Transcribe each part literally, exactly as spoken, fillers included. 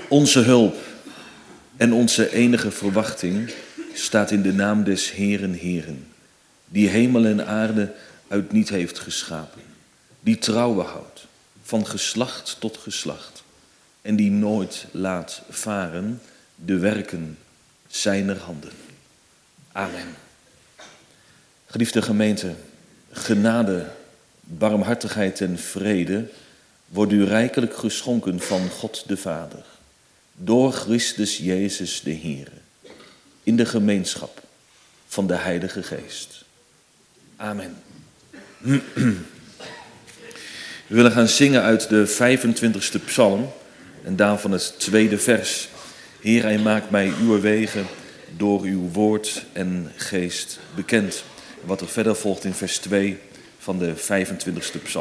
Onze hulp en onze enige verwachting staat in de naam des Heeren Heeren, die hemel en aarde uit niet heeft geschapen, die trouwen houdt van geslacht tot geslacht en die nooit laat varen de werken zijner handen. Amen. Geliefde gemeente, genade, barmhartigheid en vrede worden u rijkelijk geschonken van God de Vader, door Christus Jezus de Heer, in de gemeenschap van de Heilige Geest. Amen. We willen gaan zingen uit de vijfentwintigste psalm en daarvan het tweede vers. Heer, hij maakt mij uw wegen door uw woord en geest bekend. En wat er verder volgt in vers twee van de vijfentwintigste psalm.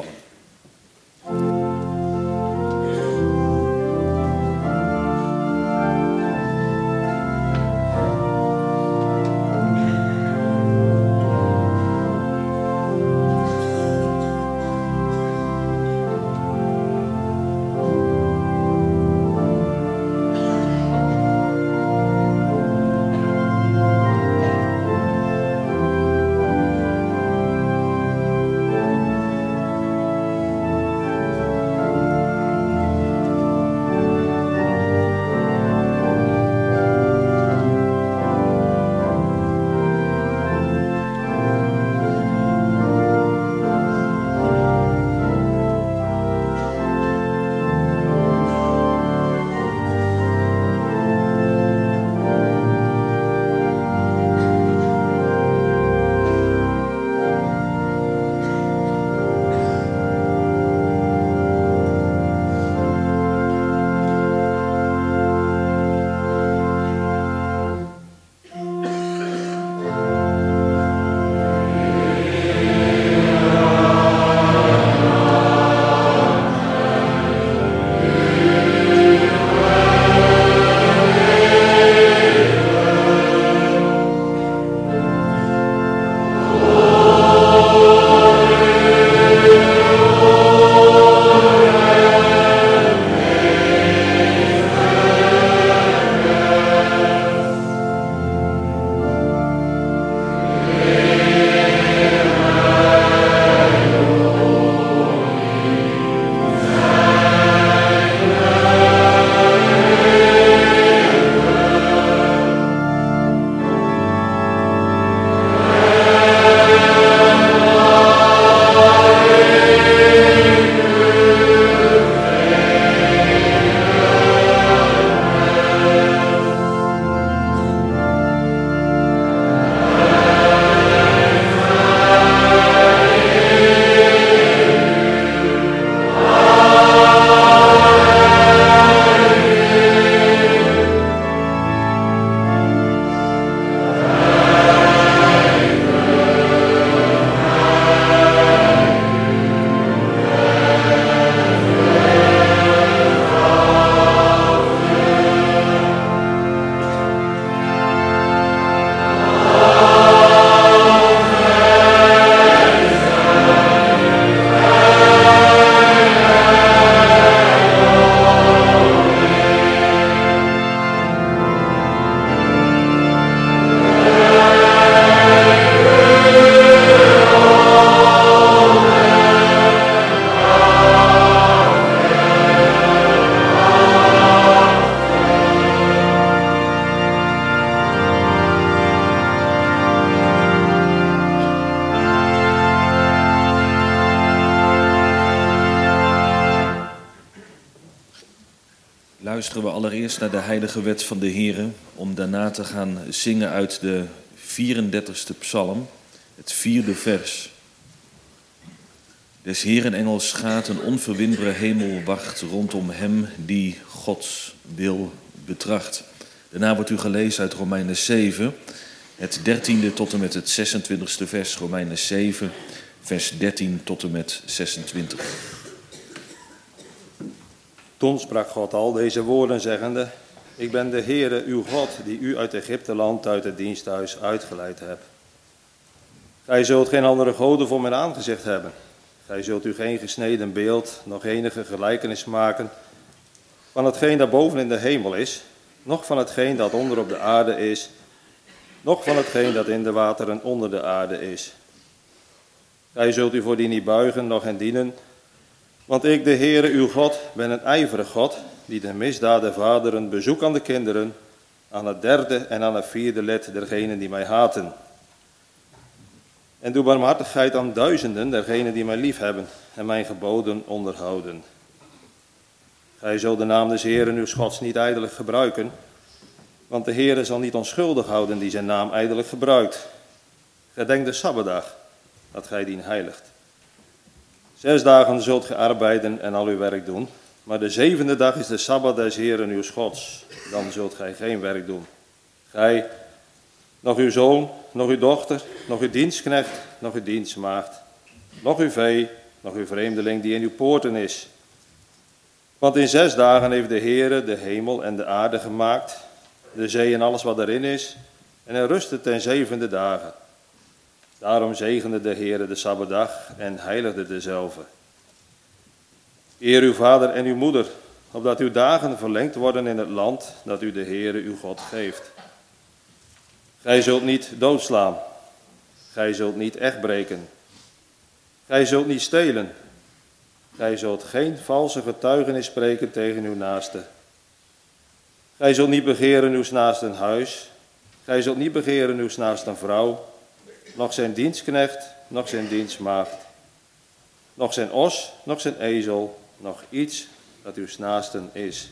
Luisteren we allereerst naar de heilige wet van de Heere, om daarna te gaan zingen uit de vierendertigste psalm, het vierde vers. Des Heeren engels gaat een onverwinbare hemel wacht rondom hem die Gods wil betracht. Daarna wordt u gelezen uit Romeinen zeven, het dertiende tot en met het zesentwintigste vers, Romeinen zeven, vers dertien tot en met zesentwintig. Toen sprak God al deze woorden zeggende: Ik ben de Heere uw God, die u uit Egypteland, uit het diensthuis uitgeleid hebt. Gij zult geen andere goden voor mijn aangezicht hebben. Gij zult u geen gesneden beeld, nog enige gelijkenis maken van hetgeen dat boven in de hemel is, noch van hetgeen dat onder op de aarde is, noch van hetgeen dat in de wateren onder de aarde is. Gij zult u voor die niet buigen, noch hen dienen, want ik, de Heere uw God, ben een ijverig God, die de misdaad der vaderen bezoek aan de kinderen, aan het derde en aan het vierde lid dergenen die mij haten. En doe barmhartigheid aan duizenden dergenen die mij liefhebben en mijn geboden onderhouden. Gij zult de naam des Heeren uw Gods niet ijdelijk gebruiken, want de Heere zal niet onschuldig houden die zijn naam ijdelijk gebruikt. Gedenk de Sabbatdag, dat gij dien heiligt. Zes dagen zult ge arbeiden en al uw werk doen, maar de zevende dag is de Sabbat des Heeren uw Gods. Dan zult gij geen werk doen. Gij, nog uw zoon, nog uw dochter, nog uw dienstknecht, nog uw dienstmaagd, nog uw vee, nog uw vreemdeling die in uw poorten is. Want in zes dagen heeft de Heere de hemel en de aarde gemaakt, de zee en alles wat erin is, en hij rustte ten zevende dagen. Daarom zegende de Heere de Sabbatdag en heiligde dezelve. Eer uw vader en uw moeder, opdat uw dagen verlengd worden in het land dat u de Heere uw God geeft. Gij zult niet doodslaan. Gij zult niet echt breken. Gij zult niet stelen. Gij zult geen valse getuigenis spreken tegen uw naaste. Gij zult niet begeren uw naaste huis. Gij zult niet begeren uw naaste vrouw, nog zijn dienstknecht, nog zijn dienstmaagd, nog zijn os, nog zijn ezel, nog iets dat uw naasten is.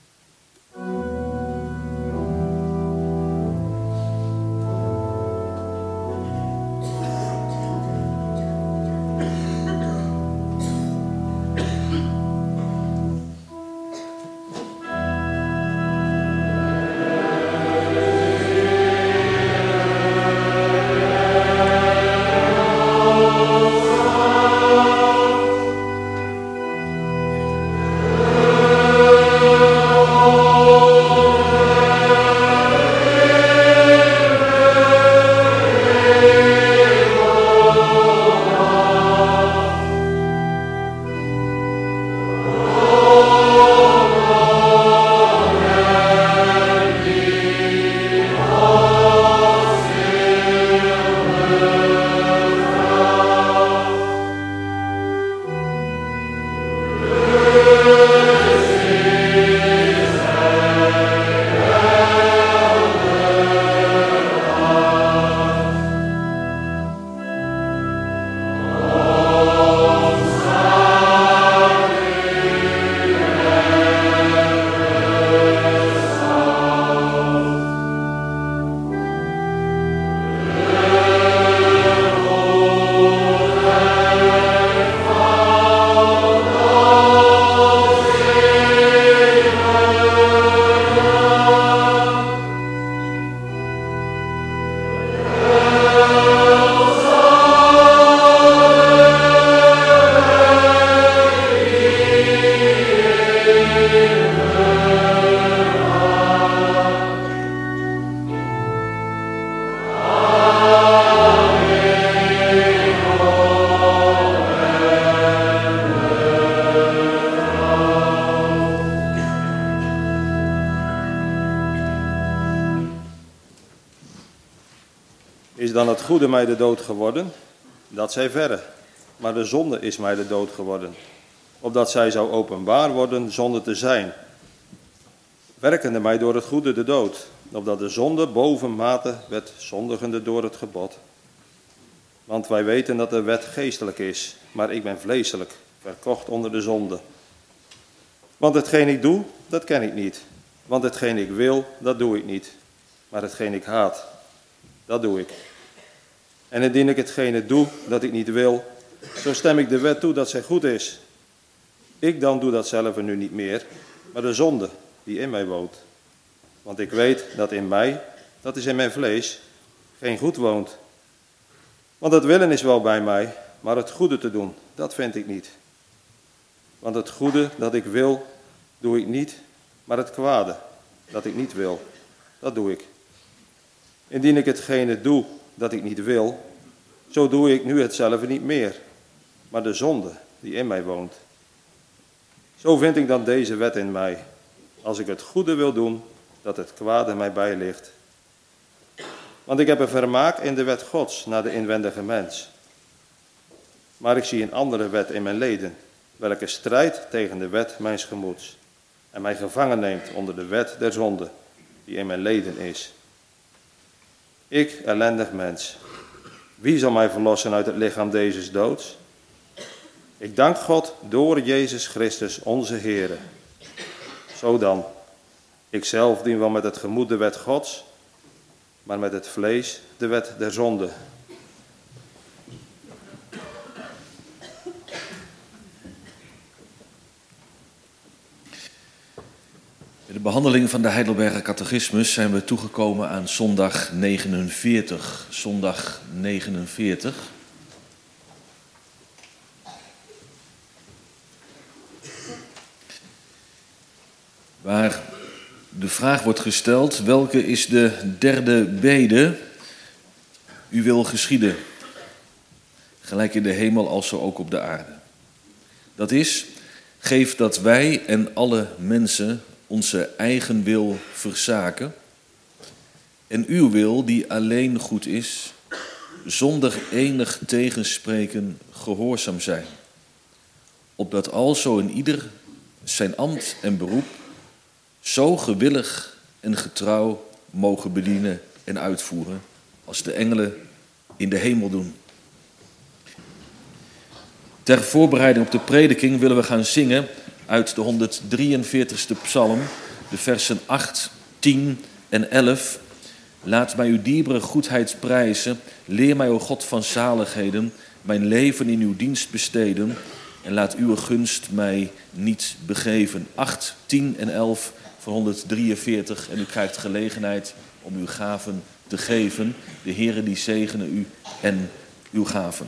Is dan het goede mij de dood geworden? Dat zij verre. Maar de zonde is mij de dood geworden. Opdat zij zou openbaar worden zonder te zijn. Werkende mij door het goede de dood. Opdat de zonde bovenmate werd zondigende door het gebod. Want wij weten dat de wet geestelijk is. Maar ik ben vleeselijk, verkocht onder de zonde. Want hetgeen ik doe, dat ken ik niet. Want hetgeen ik wil, dat doe ik niet. Maar hetgeen ik haat, dat doe ik. En indien ik hetgene doe dat ik niet wil, zo stem ik de wet toe dat zij goed is. Ik dan doe dat zelf nu niet meer, maar de zonde die in mij woont. Want ik weet dat in mij, dat is in mijn vlees, geen goed woont. Want het willen is wel bij mij, maar het goede te doen, dat vind ik niet. Want het goede dat ik wil, doe ik niet, maar het kwade dat ik niet wil, dat doe ik. Indien ik hetgene doe dat ik niet wil, zo doe ik nu hetzelfde niet meer, maar de zonde die in mij woont. Zo vind ik dan deze wet in mij, als ik het goede wil doen, dat het kwade mij bijligt. Want ik heb een vermaak in de wet Gods naar de inwendige mens. Maar ik zie een andere wet in mijn leden, welke strijdt tegen de wet mijns gemoeds en mij gevangen neemt onder de wet der zonde, die in mijn leden is. Ik, ellendig mens, wie zal mij verlossen uit het lichaam dezes doods? Ik dank God door Jezus Christus onze Heere. Zo dan, ikzelf dien wel met het gemoed de wet Gods, maar met het vlees de wet der zonde. In de behandeling van de Heidelberger Catechismus zijn we toegekomen aan zondag negenenveertig. Zondag negenenveertig. Waar de vraag wordt gesteld: welke is de derde bede? U wil geschieden, gelijk in de hemel als zo ook op de aarde. Dat is, geef dat wij en alle mensen onze eigen wil verzaken en uw wil, die alleen goed is, zonder enig tegenspreken gehoorzaam zijn, opdat alzo in ieder zijn ambt en beroep zo gewillig en getrouw mogen bedienen en uitvoeren als de engelen in de hemel doen. Ter voorbereiding op de prediking willen we gaan zingen uit de honderddrieënveertigste psalm, de versen acht, tien en elf. Laat mij uw dierbare goedheid prijzen, leer mij, o God van zaligheden, mijn leven in uw dienst besteden en laat uw gunst mij niet begeven. acht, tien en elf van honderddrieënveertig en u krijgt gelegenheid om uw gaven te geven. De Heere die zegene u en uw gaven.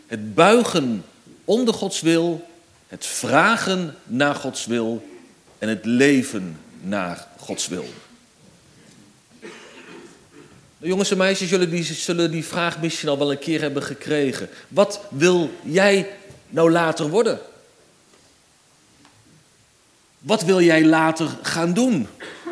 Het buigen onder Gods wil, het vragen naar Gods wil en het leven naar Gods wil. Nou, jongens en meisjes, jullie die, zullen die vraag misschien al wel een keer hebben gekregen. Wat wil jij nou later worden? Wat wil jij later gaan doen?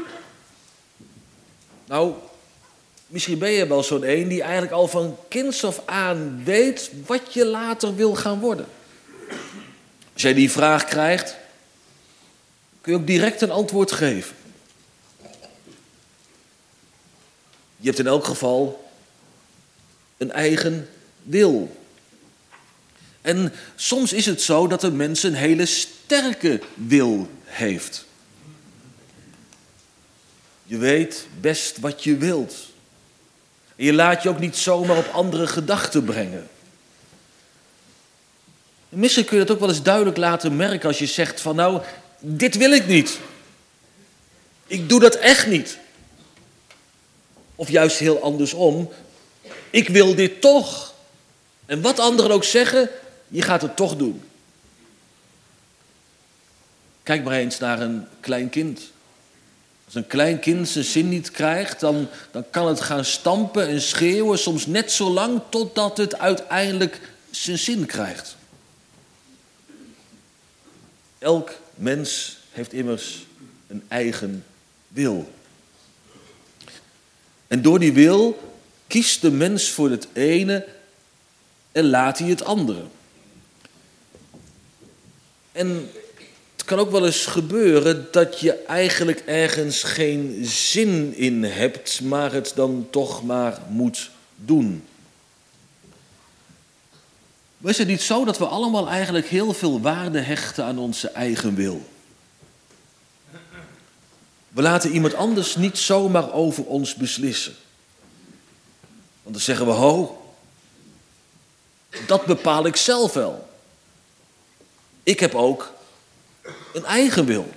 Nou, misschien ben je wel zo'n een die eigenlijk al van kinds af aan weet wat je later wil gaan worden. Als jij die vraag krijgt, kun je ook direct een antwoord geven. Je hebt in elk geval een eigen wil. En soms is het zo dat een mens een hele sterke wil heeft. Je weet best wat je wilt. En je laat je ook niet zomaar op andere gedachten brengen. En misschien kun je dat ook wel eens duidelijk laten merken als je zegt van nou, dit wil ik niet. Ik doe dat echt niet. Of juist heel andersom, ik wil dit toch. En wat anderen ook zeggen, je gaat het toch doen. Kijk maar eens naar een klein kind. Als een klein kind zijn zin niet krijgt, dan, dan kan het gaan stampen en schreeuwen, soms net zo lang totdat het uiteindelijk zijn zin krijgt. Elk mens heeft immers een eigen wil. En door die wil kiest de mens voor het ene en laat hij het andere. En het kan ook wel eens gebeuren dat je eigenlijk ergens geen zin in hebt, maar het dan toch maar moet doen. Maar is het niet zo dat we allemaal eigenlijk heel veel waarde hechten aan onze eigen wil? We laten iemand anders niet zomaar over ons beslissen. Want dan zeggen we, ho, dat bepaal ik zelf wel. Ik heb ook een eigen wil.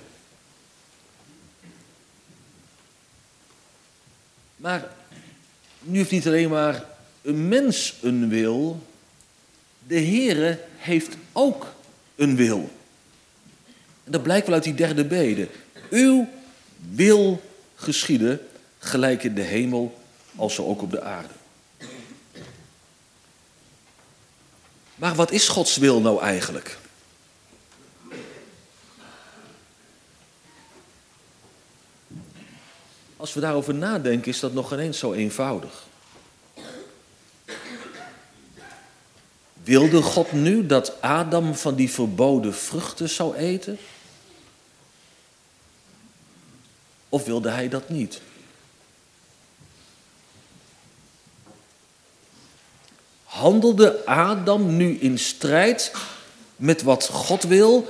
Maar nu heeft niet alleen maar een mens een wil, de Heere heeft ook een wil. En dat blijkt wel uit die derde bede. Uw wil geschieden, gelijk in de hemel als zo ook op de aarde. Maar wat is Gods wil nou eigenlijk? Als we daarover nadenken, is dat nog ineens zo eenvoudig. Wilde God nu dat Adam van die verboden vruchten zou eten? Of wilde hij dat niet? Handelde Adam nu in strijd met wat God wil?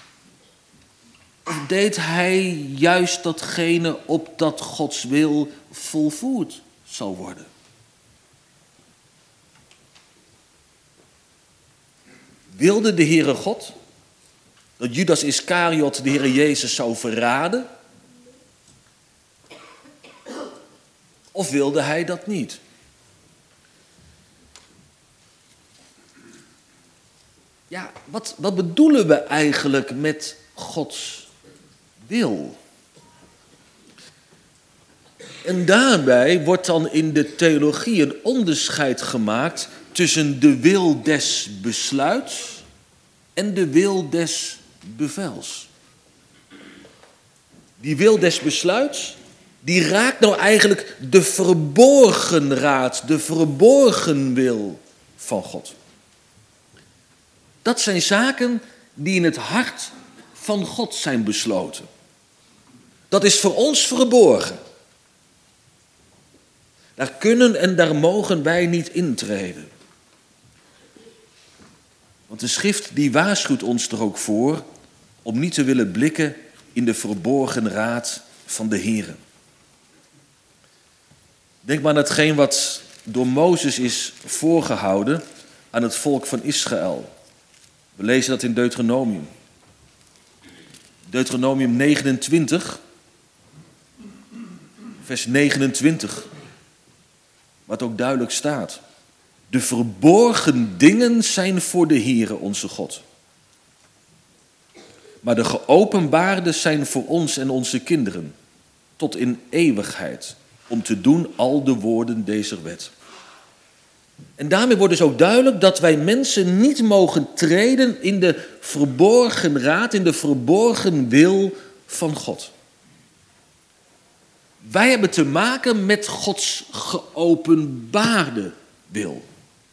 Of deed hij juist datgene opdat Gods wil volvoerd zou worden? Wilde de Heere God dat Judas Iskariot de Heere Jezus zou verraden? Of wilde hij dat niet? Ja, wat, wat bedoelen we eigenlijk met Gods wil? En daarbij wordt dan in de theologie een onderscheid gemaakt tussen de wil des besluits en de wil des bevels. Die wil des besluits, die raakt nou eigenlijk de verborgen raad, de verborgen wil van God. Dat zijn zaken die in het hart van God zijn besloten. Dat is voor ons verborgen. Daar kunnen en daar mogen wij niet intreden. Want de schrift die waarschuwt ons er ook voor om niet te willen blikken in de verborgen raad van de Heere. Denk maar aan hetgeen wat door Mozes is voorgehouden aan het volk van Israël. We lezen dat in Deuteronomium. Deuteronomium negenentwintig, vers negenentwintig, wat ook duidelijk staat. De verborgen dingen zijn voor de Heere onze God. Maar de geopenbaarde zijn voor ons en onze kinderen, tot in eeuwigheid, om te doen al de woorden deze wet. En daarmee wordt dus ook duidelijk dat wij mensen niet mogen treden in de verborgen raad, in de verborgen wil van God. Wij hebben te maken met Gods geopenbaarde wil.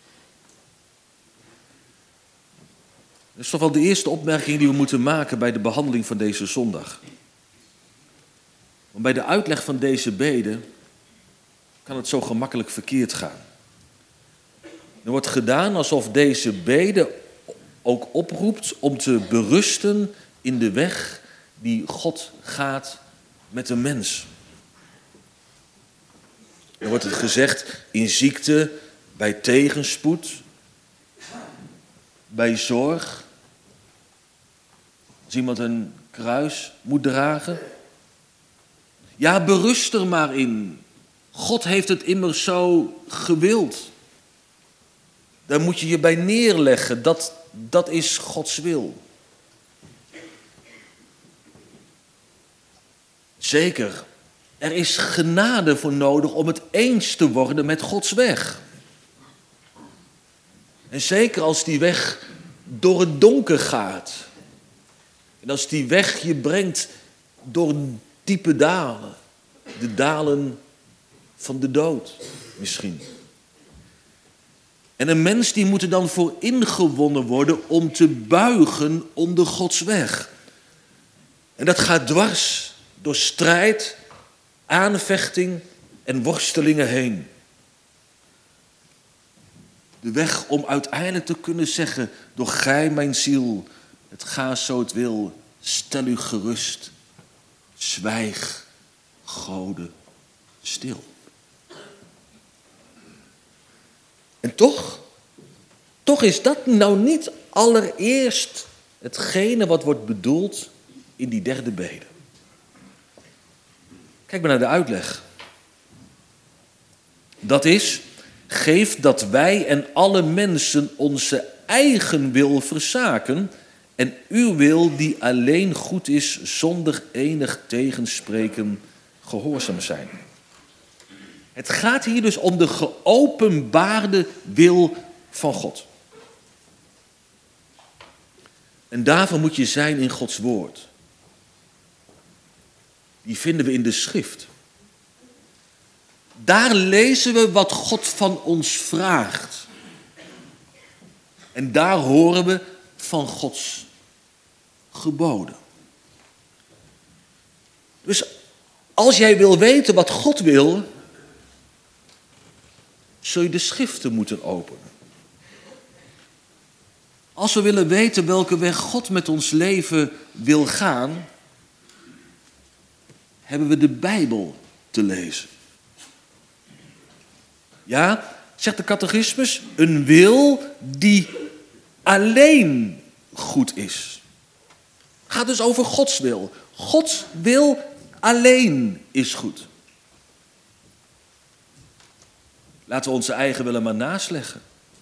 Dat is toch wel de eerste opmerking die we moeten maken bij de behandeling van deze zondag. Want bij de uitleg van deze bede kan het zo gemakkelijk verkeerd gaan. Er wordt gedaan alsof deze bede ook oproept om te berusten in de weg die God gaat met de mens. Er wordt het gezegd in ziekte, bij tegenspoed, bij zorg. Als iemand een kruis moet dragen. Ja, berust er maar in. God heeft het immers zo gewild. Daar moet je je bij neerleggen. Dat, dat is Gods wil. Zeker, er is genade voor nodig om het eens te worden met Gods weg. En zeker als die weg door het donker gaat. En als die weg je brengt door diepe dalen. De dalen van de dood misschien. En een mens die moet er dan voor ingewonnen worden om te buigen onder Gods weg. En dat gaat dwars door strijd, aanvechting en worstelingen heen. De weg om uiteindelijk te kunnen zeggen, door gij mijn ziel, het gaat zo het wil, stel u gerust, zwijg, Gode, stil. En toch, toch is dat nou niet allereerst hetgene wat wordt bedoeld in die derde bede. Kijk maar naar de uitleg. Dat is, geef dat wij en alle mensen onze eigen wil verzaken en uw wil die alleen goed is zonder enig tegenspreken gehoorzaam zijn. Het gaat hier dus om de geopenbaarde wil van God. En daarvoor moet je zijn in Gods woord. Die vinden we in de schrift. Daar lezen we wat God van ons vraagt. En daar horen we van Gods geboden. Dus als jij wil weten wat God wil, zul je de schriften moeten openen. Als we willen weten welke weg God met ons leven wil gaan, hebben we de Bijbel te lezen. Ja, zegt de catechismus, een wil die alleen goed is. Het gaat dus over Gods wil. Gods wil alleen is goed. Laten we onze eigen willen maar naast leggen.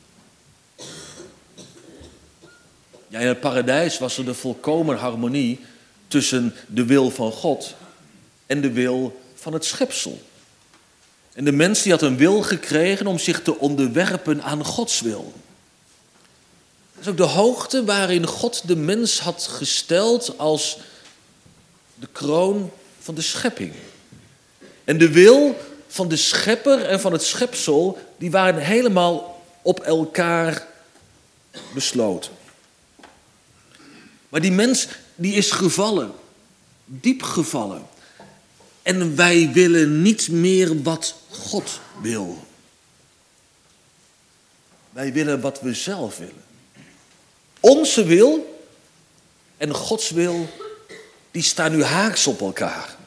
Ja, in het paradijs was er de volkomen harmonie tussen de wil van God en de wil van het schepsel. En de mens die had een wil gekregen om zich te onderwerpen aan Gods wil. Dat is ook de hoogte waarin God de mens had gesteld als de kroon van de schepping. En de wil van de schepper en van het schepsel, die waren helemaal op elkaar besloten. Maar die mens, die is gevallen, diep gevallen. En wij willen niet meer wat God wil. Wij willen wat we zelf willen. Onze wil en Gods wil, die staan nu haaks op elkaar.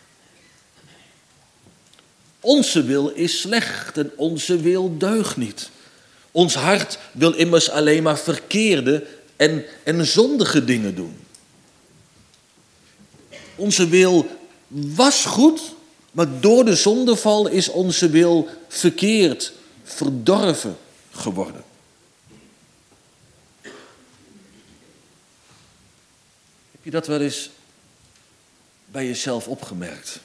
Onze wil is slecht en onze wil deugt niet. Ons hart wil immers alleen maar verkeerde en, en zondige dingen doen. Onze wil was goed, maar door de zondeval is onze wil verkeerd, verdorven geworden. Heb je dat wel eens bij jezelf opgemerkt?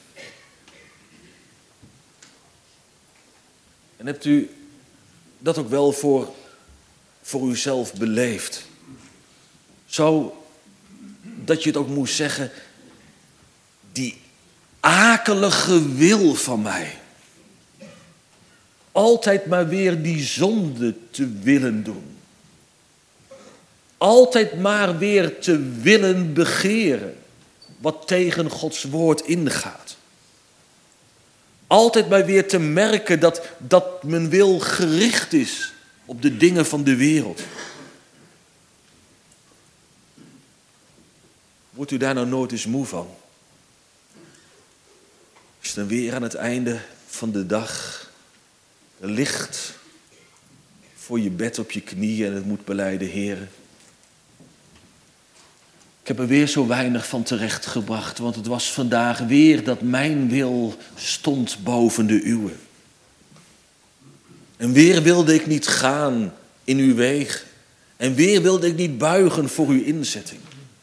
En hebt u dat ook wel voor, voor uzelf beleefd? Zo dat je het ook moest zeggen, die akelige wil van mij. Altijd maar weer die zonde te willen doen. Altijd maar weer te willen begeren wat tegen Gods woord ingaat. Altijd maar weer te merken dat, dat mijn wil gericht is op de dingen van de wereld. Wordt u daar nou nooit eens moe van? Als je dan weer aan het einde van de dag ligt voor je bed op je knieën en het moet belijden, Heere. Ik heb er weer zo weinig van terechtgebracht, want het was vandaag weer dat mijn wil stond boven de uwe. En weer wilde ik niet gaan in uw wegen. En weer wilde ik niet buigen voor uw inzetting.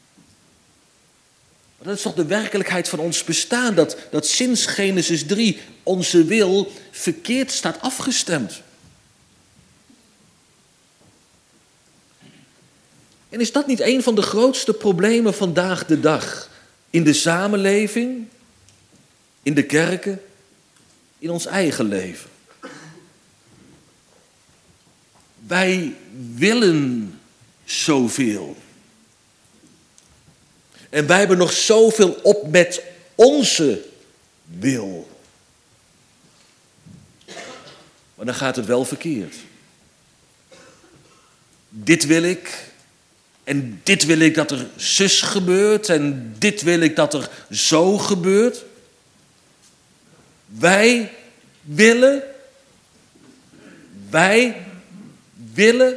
Maar dat is toch de werkelijkheid van ons bestaan, dat, dat sinds Genesis drie onze wil verkeerd staat afgestemd. En is dat niet een van de grootste problemen vandaag de dag? In de samenleving, in de kerken, in ons eigen leven. Wij willen zoveel. En wij hebben nog zoveel op met onze wil. Maar dan gaat het wel verkeerd. Dit wil ik. En dit wil ik dat er zus gebeurt. En dit wil ik dat er zo gebeurt. Wij willen. Wij willen.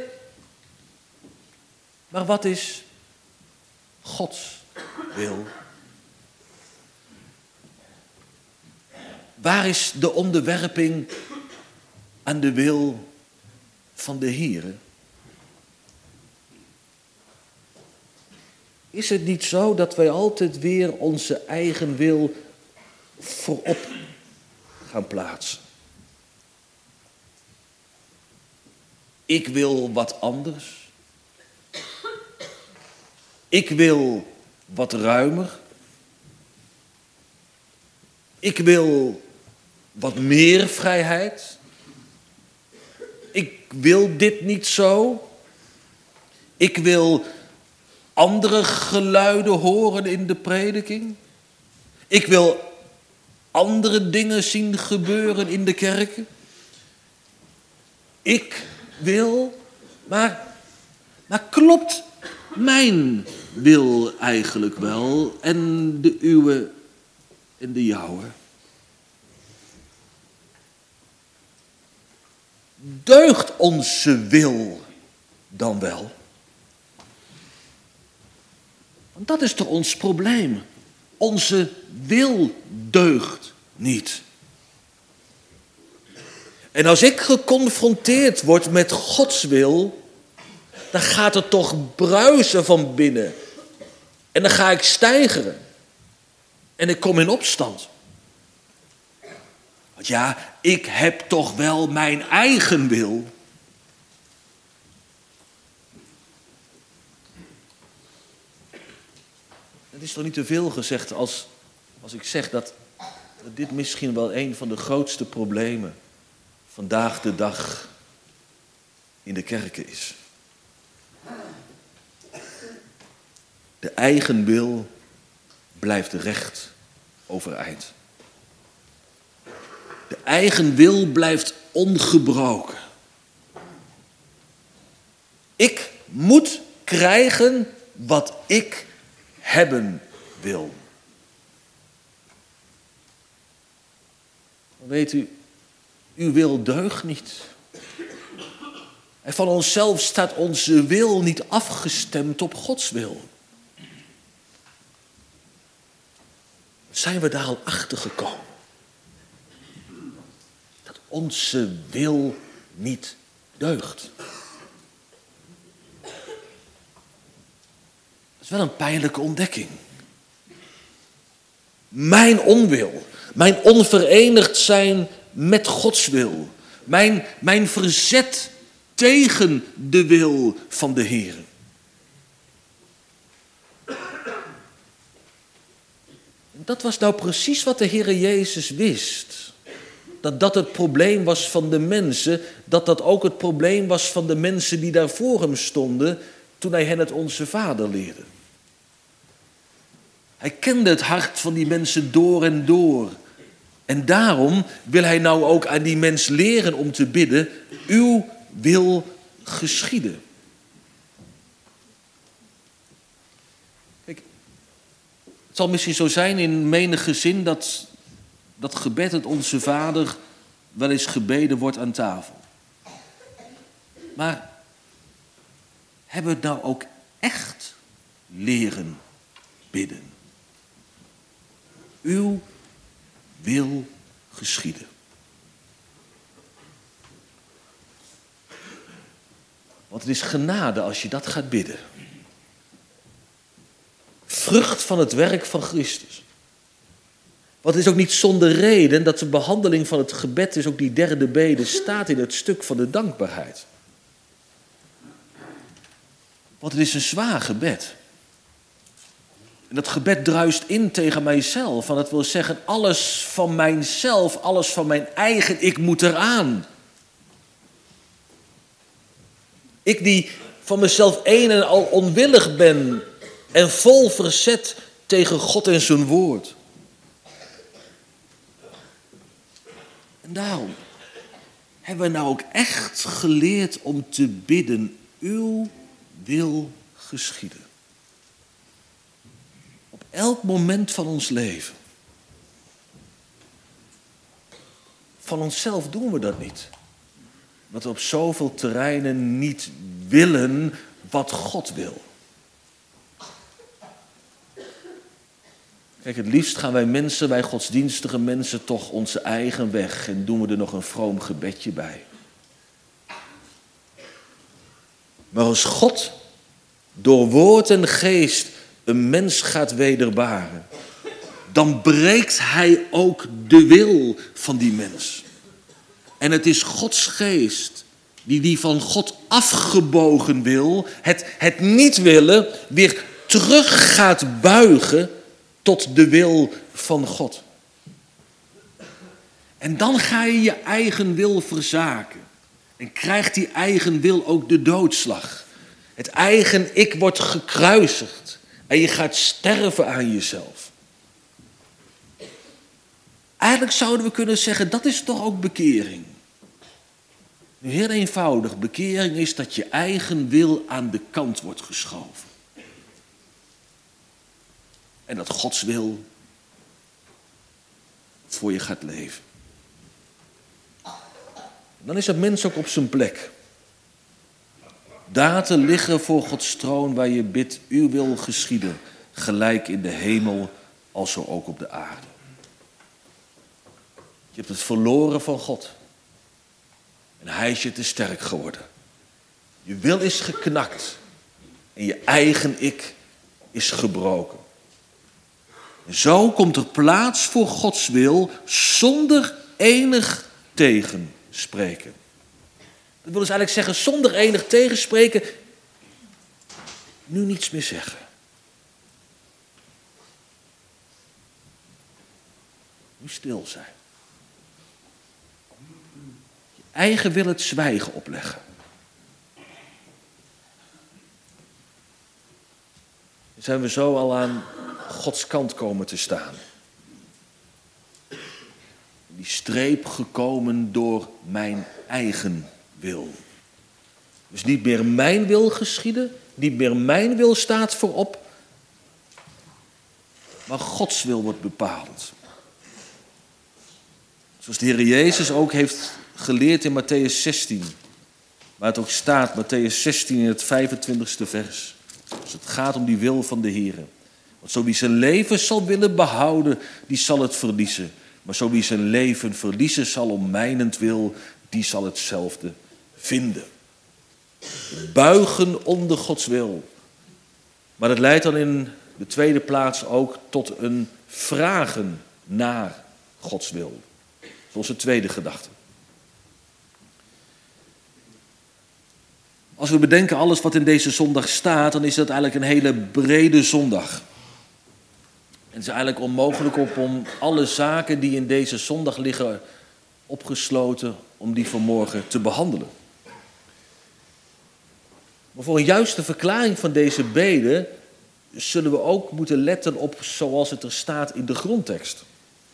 Maar wat is Gods wil? Waar is de onderwerping aan de wil van de Heere? Is het niet zo dat wij altijd weer onze eigen wil voorop gaan plaatsen? Ik wil wat anders. Ik wil wat ruimer. Ik wil wat meer vrijheid. Ik wil dit niet zo. Ik wil andere geluiden horen in de prediking. Ik wil andere dingen zien gebeuren in de kerken. Ik wil, maar, maar klopt mijn wil eigenlijk wel en de uwe en de jouwe? Deugt onze wil dan wel? Want dat is toch ons probleem. Onze wil deugt niet. En als ik geconfronteerd word met Gods wil, dan gaat het toch bruisen van binnen. En dan ga ik steigeren. En ik kom in opstand. Want ja, ik heb toch wel mijn eigen wil. Het is toch niet te veel gezegd als, als ik zeg dat, dat dit misschien wel een van de grootste problemen vandaag de dag in de kerken is. De eigen wil blijft recht overeind. De eigen wil blijft ongebroken. Ik moet krijgen wat ik hebben wil. Weet u, uw wil deugt niet. En van onszelf staat onze wil niet afgestemd op Gods wil. Zijn we daar al achter gekomen? Dat onze wil niet deugd. Dat is wel een pijnlijke ontdekking. Mijn onwil, mijn onverenigd zijn met Gods wil, mijn, mijn verzet tegen de wil van de Heer. Dat was nou precies wat de Heere Jezus wist. Dat dat het probleem was van de mensen, dat dat ook het probleem was van de mensen die daar voor hem stonden toen hij hen het Onze Vader leerde. Hij kende het hart van die mensen door en door. En daarom wil hij nou ook aan die mens leren om te bidden, uw wil geschieden. Kijk, het zal misschien zo zijn in menig gezin dat dat gebed, het Onze Vader, wel eens gebeden wordt aan tafel. Maar hebben we het nou ook echt leren bidden? Uw wil geschieden. Want het is genade als je dat gaat bidden. Vrucht van het werk van Christus. Want het is ook niet zonder reden dat de behandeling van het gebed, dus ook die derde bede, staat in het stuk van de dankbaarheid. Want het is een zwaar gebed. En dat gebed druist in tegen mijzelf. Want dat wil zeggen, alles van mijzelf, alles van mijn eigen, ik moet eraan. Ik die van mezelf een en al onwillig ben en vol verzet tegen God en zijn woord. En daarom hebben we nou ook echt geleerd om te bidden, uw wil geschieden. Op elk moment van ons leven. Van onszelf doen we dat niet. Dat we op zoveel terreinen niet willen wat God wil. Kijk, het liefst gaan wij mensen, wij godsdienstige mensen, toch onze eigen weg. En doen we er nog een vroom gebedje bij. Maar als God door woord en geest een mens gaat wederbaren, dan breekt hij ook de wil van die mens. En het is Gods geest die die van God afgebogen wil, het, het niet willen, weer terug gaat buigen tot de wil van God. En dan ga je je eigen wil verzaken. En krijgt die eigen wil ook de doodslag. Het eigen ik wordt gekruisigd. En je gaat sterven aan jezelf. Eigenlijk zouden we kunnen zeggen, dat is toch ook bekering. Heel eenvoudig, bekering is dat je eigen wil aan de kant wordt geschoven. En dat Gods wil voor je gaat leven. Dan is het mens ook op zijn plek. Daar te liggen voor Gods troon waar je bidt, uw wil geschieden, gelijk in de hemel als zo ook op de aarde. Je hebt het verloren van God. En hij is je te sterk geworden. Je wil is geknakt. En je eigen ik is gebroken. En zo komt er plaats voor Gods wil zonder enig tegenspreken. Dat wil dus eigenlijk zeggen, zonder enig tegenspreken, nu niets meer zeggen. Nu stil zijn. Je eigen wil het zwijgen opleggen. Dan zijn we zo al aan Gods kant komen te staan. Die streep gekomen door mijn eigen wil. Dus niet meer mijn wil geschieden, niet meer mijn wil staat voorop, maar Gods wil wordt bepaald. Zoals de Heer Jezus ook heeft geleerd in Matthäus zestien. Waar het ook staat, Matthäus zestien in het vijfentwintigste vers. Dus het gaat om die wil van de Heer. Want zo wie zijn leven zal willen behouden, die zal het verliezen. Maar zo wie zijn leven verliezen zal om mijnentwil, die zal hetzelfde vinden. Buigen onder Gods wil. Maar dat leidt dan in de tweede plaats ook tot een vragen naar Gods wil. Dat is onze tweede gedachte. Als we bedenken alles wat in deze zondag staat, dan is dat eigenlijk een hele brede zondag. En het is eigenlijk onmogelijk op om alle zaken die in deze zondag liggen opgesloten, om die vanmorgen te behandelen. Maar voor een juiste verklaring van deze bede zullen we ook moeten letten op zoals het er staat in de grondtekst.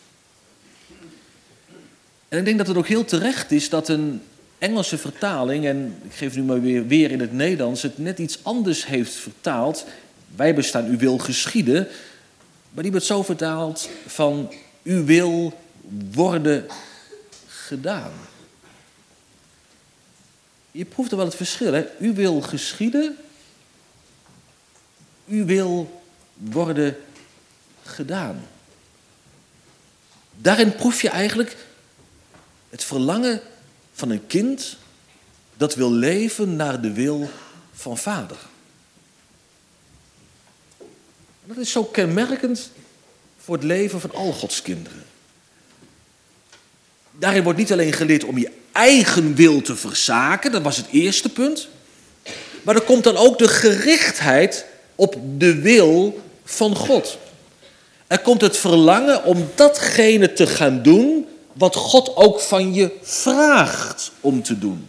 En ik denk dat het ook heel terecht is dat een Engelse vertaling, en ik geef nu maar weer, weer in het Nederlands, het net iets anders heeft vertaald. Wij bestaan, u wil geschieden, maar die wordt zo vertaald van, u wil worden gedaan. Je proeft er wel het verschil, hè? U wil geschieden, u wil worden gedaan. Daarin proef je eigenlijk het verlangen van een kind dat wil leven naar de wil van vader. Dat is zo kenmerkend voor het leven van al Gods kinderen. Daarin wordt niet alleen geleerd om je eigen wil te verzaken, dat was het eerste punt. Maar er komt dan ook de gerichtheid op de wil van God. Er komt het verlangen om datgene te gaan doen wat God ook van je vraagt om te doen.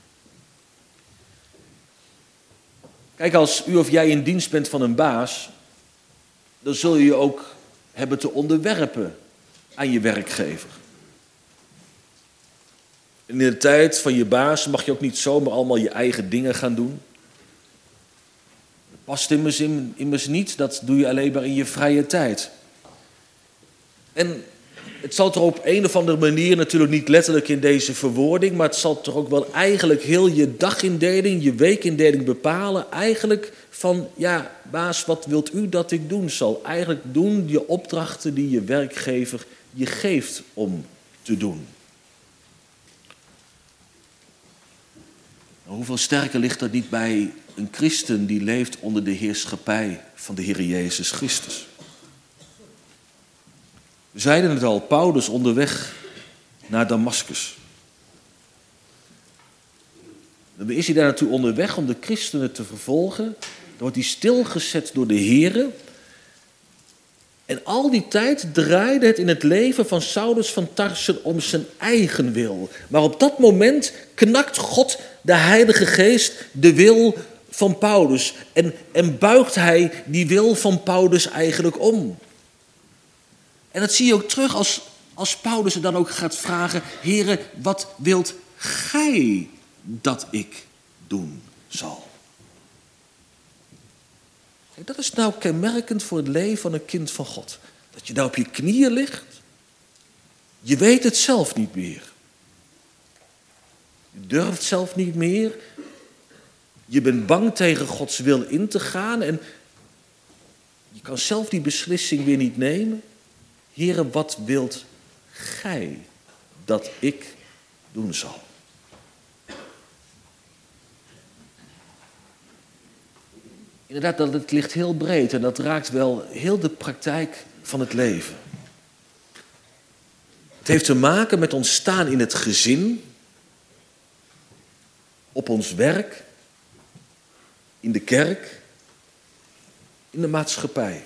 Kijk, als u of jij in dienst bent van een baas, dan zul je je ook hebben te onderwerpen aan je werkgever. In de tijd van je baas mag je ook niet zomaar allemaal je eigen dingen gaan doen. Dat past immers, immers niet, dat doe je alleen maar in je vrije tijd. En het zal toch op een of andere manier, natuurlijk niet letterlijk in deze verwoording, maar het zal toch ook wel eigenlijk heel je dagindeling, je weekindeling bepalen. Eigenlijk van, ja, baas, wat wilt u dat ik doen zal? Eigenlijk doen je opdrachten die je werkgever je geeft om te doen. Nou, hoeveel sterker ligt dat niet bij een christen die leeft onder de heerschappij van de Heer Jezus Christus? We zeiden het al, Paulus onderweg naar Damaskus. Dan is hij daar naartoe onderweg om de christenen te vervolgen. Dan wordt hij stilgezet door de Here. En al die tijd draaide het in het leven van Saulus van Tarsen om zijn eigen wil. Maar op dat moment knakt God, de Heilige Geest, de wil van Paulus. En, en buigt hij die wil van Paulus eigenlijk om. En dat zie je ook terug als, als Paulus er dan ook gaat vragen, Heere, wat wilt gij dat ik doen zal? Kijk, dat is nou kenmerkend voor het leven van een kind van God. Dat je daar op je knieën ligt. Je weet het zelf niet meer. Je durft zelf niet meer. Je bent bang tegen Gods wil in te gaan. En je kan zelf die beslissing weer niet nemen. Heere, wat wilt gij dat ik doen zal? Inderdaad, dat het ligt heel breed en dat raakt wel heel de praktijk van het leven. Het heeft te maken met ons staan in het gezin, op ons werk, in de kerk, in de maatschappij.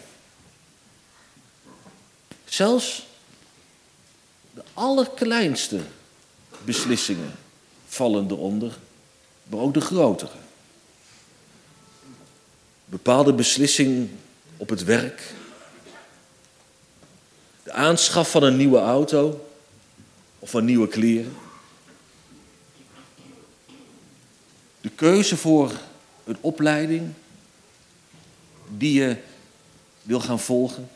Zelfs de allerkleinste beslissingen vallen eronder, maar ook de grotere. Bepaalde beslissing op het werk, de aanschaf van een nieuwe auto of van nieuwe kleren, de keuze voor een opleiding die je wil gaan volgen,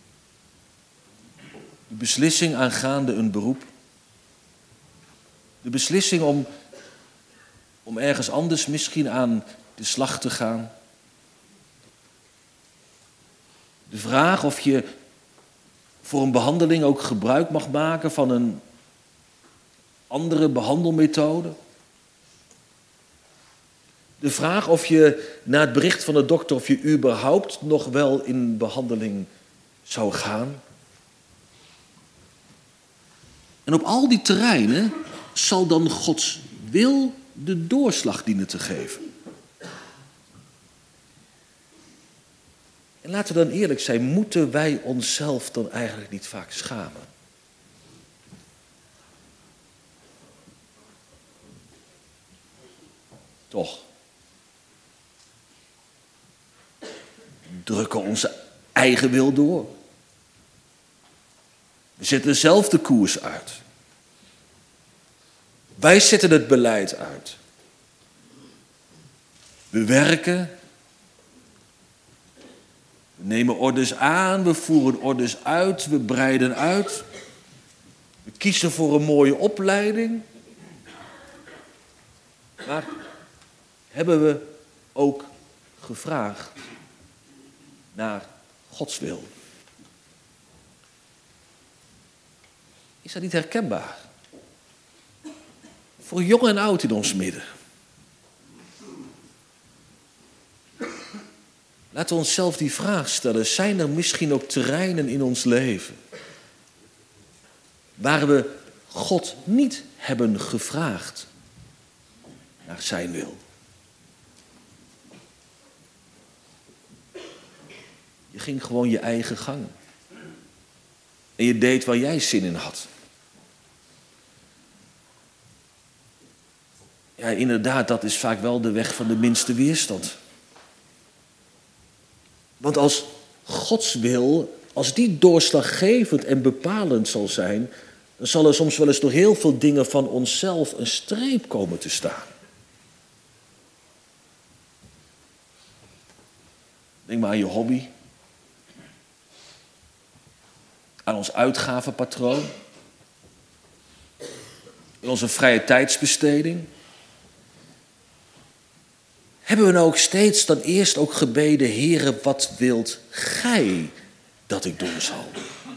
de beslissing aangaande een beroep, de beslissing om, om ergens anders misschien aan de slag te gaan. De vraag of je voor een behandeling ook gebruik mag maken van een andere behandelmethode. De vraag of je na het bericht van de dokter of je überhaupt nog wel in behandeling zou gaan. En op al die terreinen zal dan Gods wil de doorslag dienen te geven. En laten we dan eerlijk zijn, moeten wij onszelf dan eigenlijk niet vaak schamen? Toch. Drukken onze eigen wil door. We zetten zelf de koers uit. Wij zetten het beleid uit. We werken. We nemen orders aan, we voeren orders uit, we breiden uit. We kiezen voor een mooie opleiding. Maar hebben we ook gevraagd naar Gods wil? Is dat niet herkenbaar? Voor jong en oud in ons midden. Laten we onszelf die vraag stellen. Zijn er misschien ook terreinen in ons leven waar we God niet hebben gevraagd naar zijn wil? Je ging gewoon je eigen gang. En je deed waar jij zin in had. Ja, inderdaad, dat is vaak wel de weg van de minste weerstand. Want als Gods wil, als die doorslaggevend en bepalend zal zijn, dan zal er soms wel eens door heel veel dingen van onszelf een streep komen te staan. Denk maar aan je hobby. Aan ons uitgavenpatroon. In onze vrije tijdsbesteding. Hebben we nou ook steeds dan eerst ook gebeden, Heere, wat wilt gij dat ik doen zal?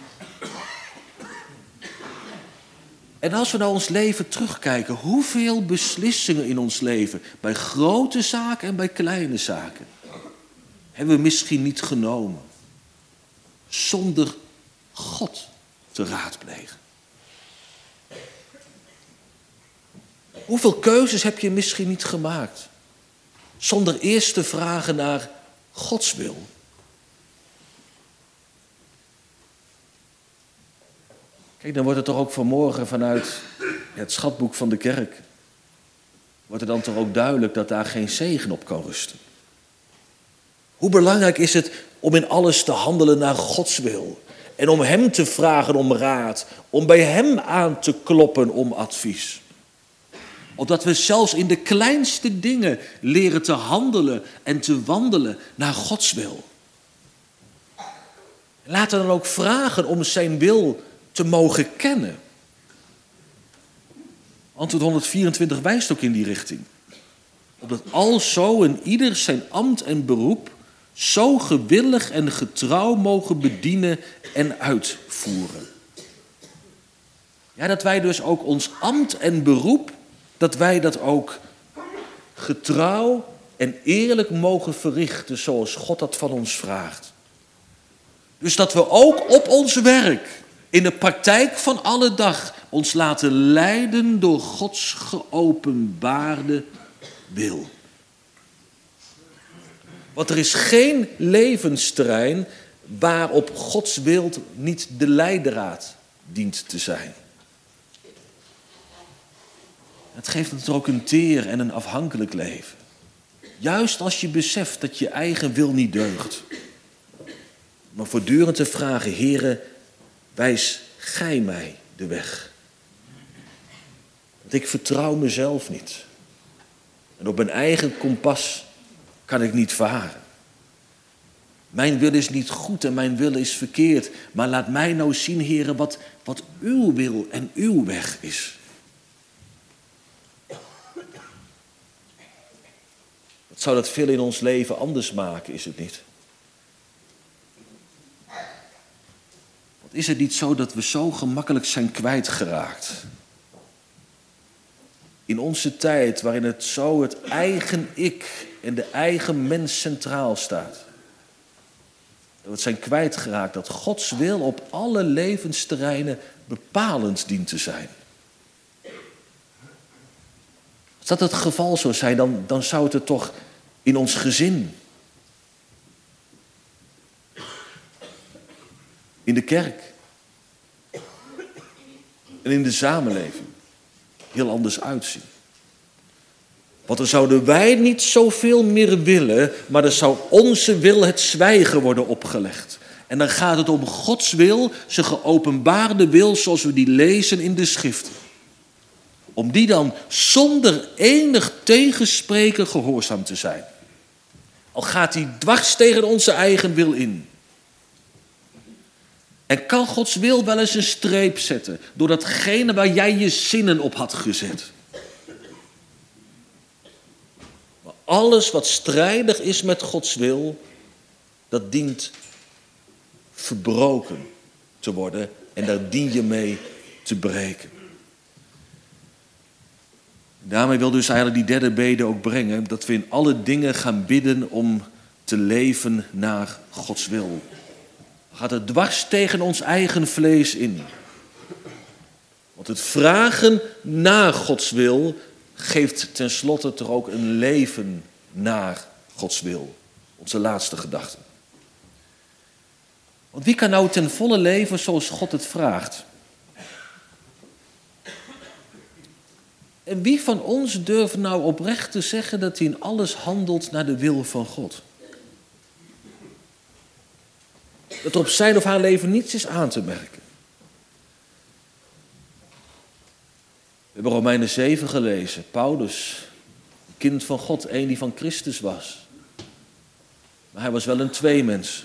En als we naar ons leven terugkijken, hoeveel beslissingen in ons leven, bij grote zaken en bij kleine zaken, hebben we misschien niet genomen, zonder God te raadplegen? Hoeveel keuzes heb je misschien niet gemaakt, zonder eerst te vragen naar Gods wil? Kijk, dan wordt het toch ook vanmorgen vanuit het schatboek van de kerk, wordt er dan toch ook duidelijk dat daar geen zegen op kan rusten. Hoe belangrijk is het om in alles te handelen naar Gods wil en om hem te vragen om raad, om bij hem aan te kloppen om advies. Opdat we zelfs in de kleinste dingen leren te handelen en te wandelen naar Gods wil. Laten we dan ook vragen om zijn wil te mogen kennen. Antwoord honderdvierentwintig wijst ook in die richting. Opdat alzo en ieder zijn ambt en beroep zo gewillig en getrouw mogen bedienen en uitvoeren. Ja, dat wij dus ook ons ambt en beroep, dat wij dat ook getrouw en eerlijk mogen verrichten zoals God dat van ons vraagt. Dus dat we ook op ons werk, in de praktijk van alle dag, ons laten leiden door Gods geopenbaarde wil. Want er is geen levensterrein waarop Gods wil niet de leidraad dient te zijn. Het geeft het ook een teer en een afhankelijk leven. Juist als je beseft dat je eigen wil niet deugt. Maar voortdurend te vragen, Heere, wijs gij mij de weg. Want ik vertrouw mezelf niet. En op mijn eigen kompas kan ik niet varen. Mijn wil is niet goed en mijn wil is verkeerd. Maar laat mij nou zien, Heere, wat, wat uw wil en uw weg is. Wat zou dat veel in ons leven anders maken, is het niet? Want is het niet zo dat we zo gemakkelijk zijn kwijtgeraakt? In onze tijd waarin het zo het eigen ik en de eigen mens centraal staat. Dat we het zijn kwijtgeraakt dat Gods wil op alle levensterreinen bepalend dient te zijn. Als dat het geval zou zijn, dan, dan zou het er toch in ons gezin, in de kerk en in de samenleving heel anders uitzien. Want dan zouden wij niet zoveel meer willen, maar dan zou onze wil het zwijgen worden opgelegd. En dan gaat het om Gods wil, zijn geopenbaarde wil zoals we die lezen in de schriften. Om die dan zonder enig tegenspreken gehoorzaam te zijn. Al gaat die dwars tegen onze eigen wil in. En kan Gods wil wel eens een streep zetten door datgene waar jij je zinnen op had gezet. Maar alles wat strijdig is met Gods wil, dat dient verbroken te worden en daar dien je mee te breken. Daarmee wil dus eigenlijk die derde bede ook brengen dat we in alle dingen gaan bidden om te leven naar Gods wil. Gaat het dwars tegen ons eigen vlees in. Want het vragen naar Gods wil geeft tenslotte toch ook een leven naar Gods wil. Onze laatste gedachte. Want wie kan nou ten volle leven zoals God het vraagt? En wie van ons durft nou oprecht te zeggen dat hij in alles handelt naar de wil van God? Dat er op zijn of haar leven niets is aan te merken. We hebben Romeinen zeven gelezen. Paulus, kind van God, een die van Christus was. Maar hij was wel een tweemens.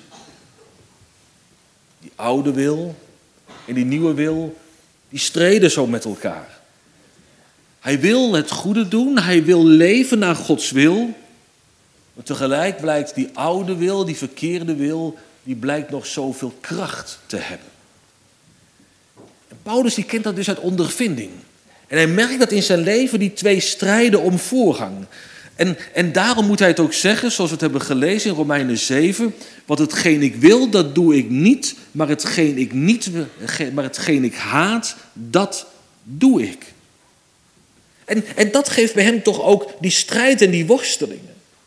Die oude wil en die nieuwe wil, die streden zo met elkaar. Hij wil het goede doen, hij wil leven naar Gods wil. Maar tegelijk blijkt die oude wil, die verkeerde wil, die blijkt nog zoveel kracht te hebben. En Paulus die kent dat dus uit ondervinding. En hij merkt dat in zijn leven die twee strijden om voorgang. En, en daarom moet hij het ook zeggen, zoals we het hebben gelezen in Romeinen zeven. Want hetgeen ik wil, dat doe ik niet. Maar hetgeen ik, niet, maar hetgeen ik haat, dat doe ik. En, en dat geeft bij hem toch ook die strijd en die worstelingen.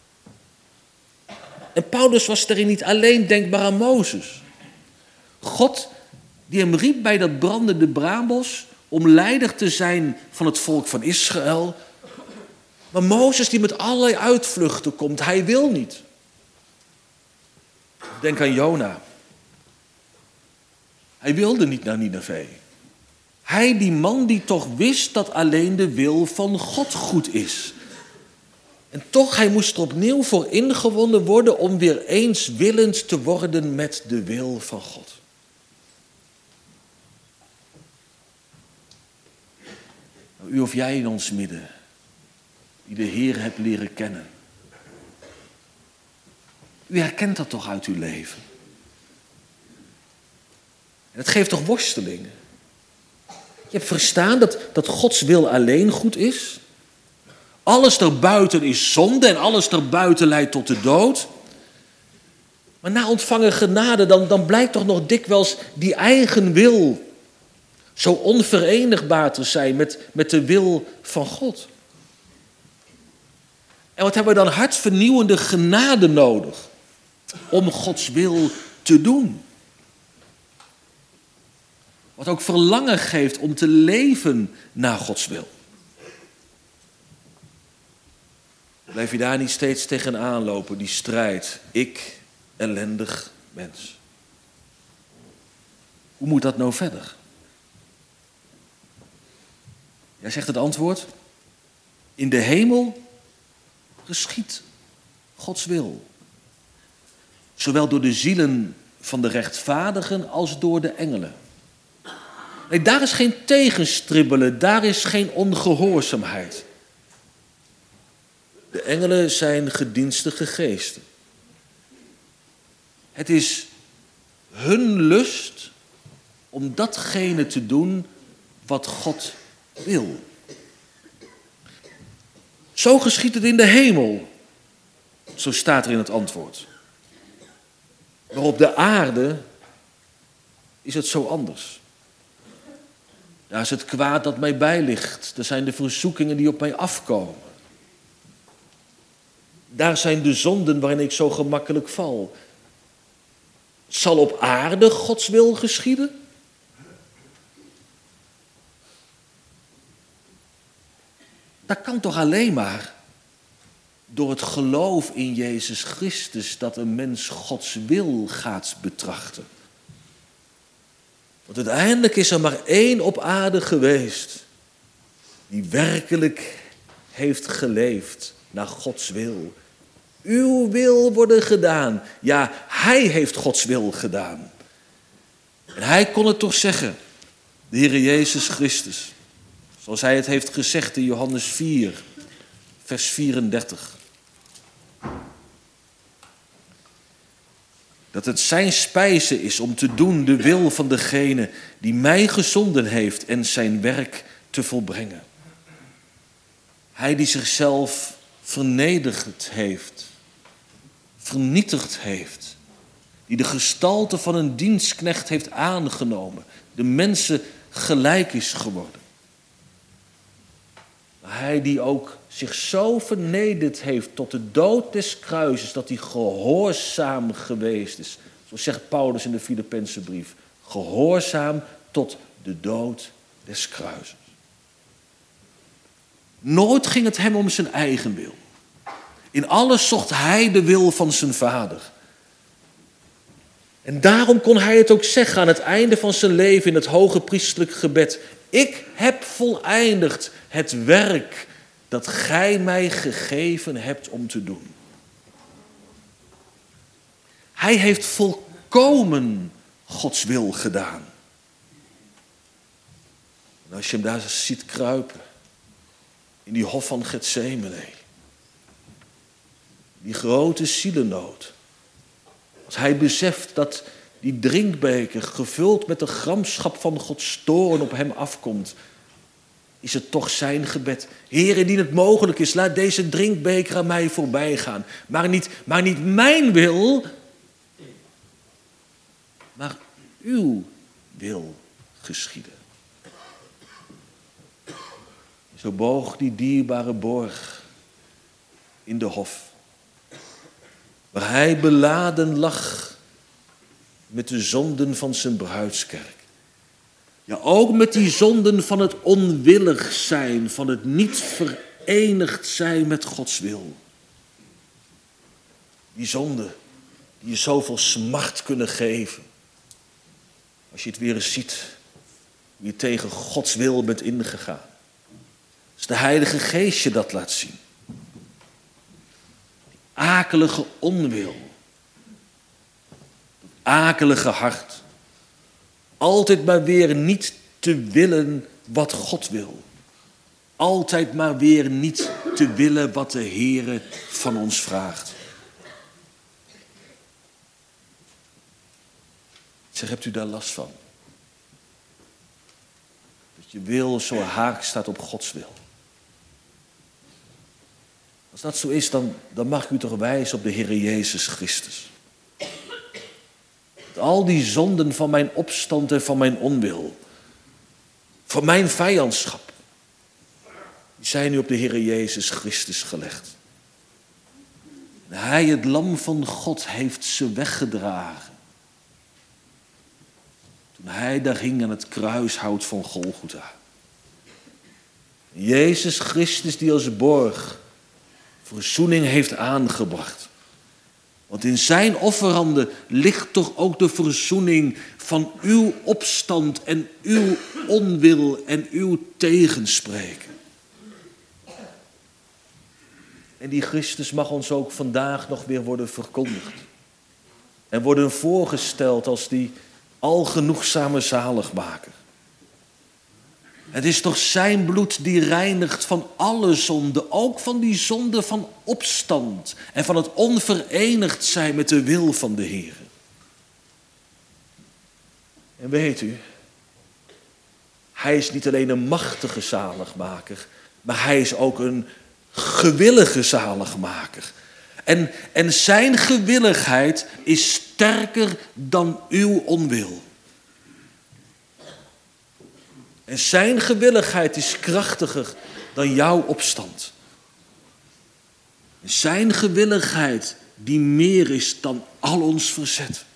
En Paulus was daarin niet alleen denkbaar aan Mozes. God die hem riep bij dat brandende braambos om leider te zijn van het volk van Israël. Maar Mozes die met allerlei uitvluchten komt, hij wil niet. Denk aan Jona. Hij wilde niet naar Nineve. Hij, die man die toch wist dat alleen de wil van God goed is. En toch, hij moest er opnieuw voor ingewonnen worden om weer eens willend te worden met de wil van God. Nou, u of jij in ons midden, die de Heer hebt leren kennen. U herkent dat toch uit uw leven? En het geeft toch worstelingen? Je hebt verstaan dat, dat Gods wil alleen goed is. Alles daarbuiten is zonde en alles daarbuiten leidt tot de dood. Maar na ontvangen genade, dan, dan blijkt toch nog dikwijls die eigen wil zo onverenigbaar te zijn met, met de wil van God. En wat hebben we dan hartvernieuwende genade nodig om Gods wil te doen? Wat ook verlangen geeft om te leven naar Gods wil. Blijf je daar niet steeds tegenaan lopen, die strijd. Ik, ellendig mens. Hoe moet dat nou verder? Jij zegt het antwoord. In de hemel geschiet Gods wil. Zowel door de zielen van de rechtvaardigen als door de engelen. Nee, daar is geen tegenstribbelen, daar is geen ongehoorzaamheid. De engelen zijn gedienstige geesten. Het is hun lust om datgene te doen wat God wil. Zo geschiedt het in de hemel. Zo staat er in het antwoord. Maar op de aarde is het zo anders. Daar is het kwaad dat mij bijligt. Er zijn de verzoekingen die op mij afkomen. Daar zijn de zonden waarin ik zo gemakkelijk val. Zal op aarde Gods wil geschieden? Dat kan toch alleen maar door het geloof in Jezus Christus dat een mens Gods wil gaat betrachten. Want uiteindelijk is er maar één op aarde geweest die werkelijk heeft geleefd naar Gods wil. Uw wil worden gedaan. Ja, hij heeft Gods wil gedaan. En hij kon het toch zeggen, de Heer Jezus Christus. Zoals hij het heeft gezegd in Johannes vier, vers vierendertig. Dat het zijn spijze is om te doen de wil van degene die mij gezonden heeft en zijn werk te volbrengen. Hij die zichzelf vernederd heeft, vernietigd heeft, die de gestalte van een dienstknecht heeft aangenomen, de mensen gelijk is geworden. Maar hij die ook zich zo vernederd heeft tot de dood des kruises, dat hij gehoorzaam geweest is. Zo zegt Paulus in de Filippense brief. Gehoorzaam tot de dood des kruises. Nooit ging het hem om zijn eigen wil. In alles zocht hij de wil van zijn vader. En daarom kon hij het ook zeggen aan het einde van zijn leven in het hoge priesterlijk gebed. Ik heb voleindigd het werk dat gij mij gegeven hebt om te doen. Hij heeft volkomen Gods wil gedaan. En als je hem daar ziet kruipen, in die hof van Getsemane, die grote zielenood, als hij beseft dat die drinkbeker gevuld met de gramschap van Gods toorn op hem afkomt, is het toch zijn gebed. Heer, indien het mogelijk is, laat deze drinkbeker aan mij voorbij gaan. Maar niet, maar niet mijn wil, maar uw wil geschieden. Zo boog die dierbare borg in de hof, waar hij beladen lag met de zonden van zijn bruidskerk. Ja, ook met die zonden van het onwillig zijn, van het niet verenigd zijn met Gods wil. Die zonden die je zoveel smart kunnen geven. Als je het weer eens ziet, hoe je tegen Gods wil bent ingegaan. Als de Heilige Geest je dat laat zien. Die akelige onwil. Dat akelige hart. Altijd maar weer niet te willen wat God wil. Altijd maar weer niet te willen wat de Heere van ons vraagt. Ik zeg, hebt u daar last van? Dat je wil zo haak staat op Gods wil. Als dat zo is, dan, dan mag u toch wijzen op de Heere Jezus Christus. Dat al die zonden van mijn opstand en van mijn onwil, van mijn vijandschap, die zijn nu op de Heere Jezus Christus gelegd. En hij, het lam van God, heeft ze weggedragen. Toen hij daar hing aan het kruishout van Golgotha. Jezus Christus die als borg verzoening heeft aangebracht. Want in zijn offeranden ligt toch ook de verzoening van uw opstand en uw onwil en uw tegenspreken. En die Christus mag ons ook vandaag nog weer worden verkondigd. En worden voorgesteld als die algenoegzame zaligmaker. Het is toch zijn bloed die reinigt van alle zonde, ook van die zonde van opstand en van het onverenigd zijn met de wil van de Heer. En weet u, hij is niet alleen een machtige zaligmaker, maar hij is ook een gewillige zaligmaker. En, en zijn gewilligheid is sterker dan uw onwil. En zijn gewilligheid is krachtiger dan jouw opstand. En zijn gewilligheid die meer is dan al ons verzet.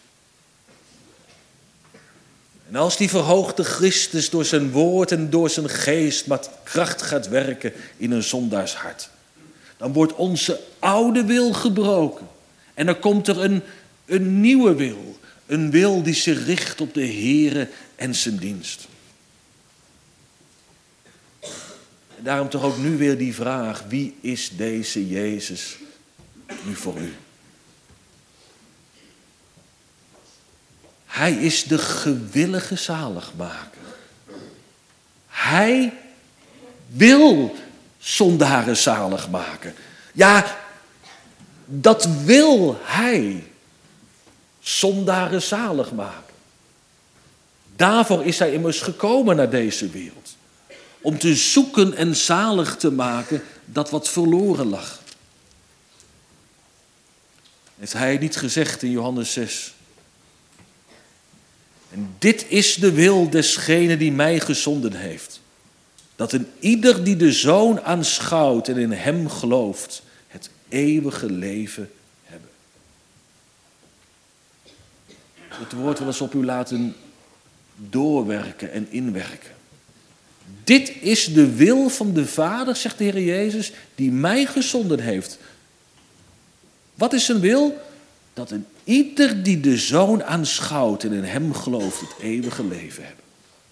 En als die verhoogde Christus door zijn woord en door zijn geest met kracht gaat werken in een zondaars hart, dan wordt onze oude wil gebroken. En dan komt er een, een nieuwe wil. Een wil die zich richt op de Heere en zijn dienst. En daarom toch ook nu weer die vraag: wie is deze Jezus nu voor u? Hij is de gewillige zaligmaker. Hij wil zondaren zalig maken. Ja, dat wil hij. Zondaren zalig maken. Daarvoor is hij immers gekomen naar deze wereld. Om te zoeken en zalig te maken dat wat verloren lag. Heeft hij niet gezegd in Johannes zes. En dit is de wil desgene die mij gezonden heeft. Dat een ieder die de Zoon aanschouwt en in hem gelooft, het eeuwige leven hebben. Het woord wil eens op u laten doorwerken en inwerken. Dit is de wil van de Vader, zegt de Heer Jezus, die mij gezonden heeft. Wat is zijn wil? Dat een ieder die de Zoon aanschouwt en in hem gelooft, het eeuwige leven hebben.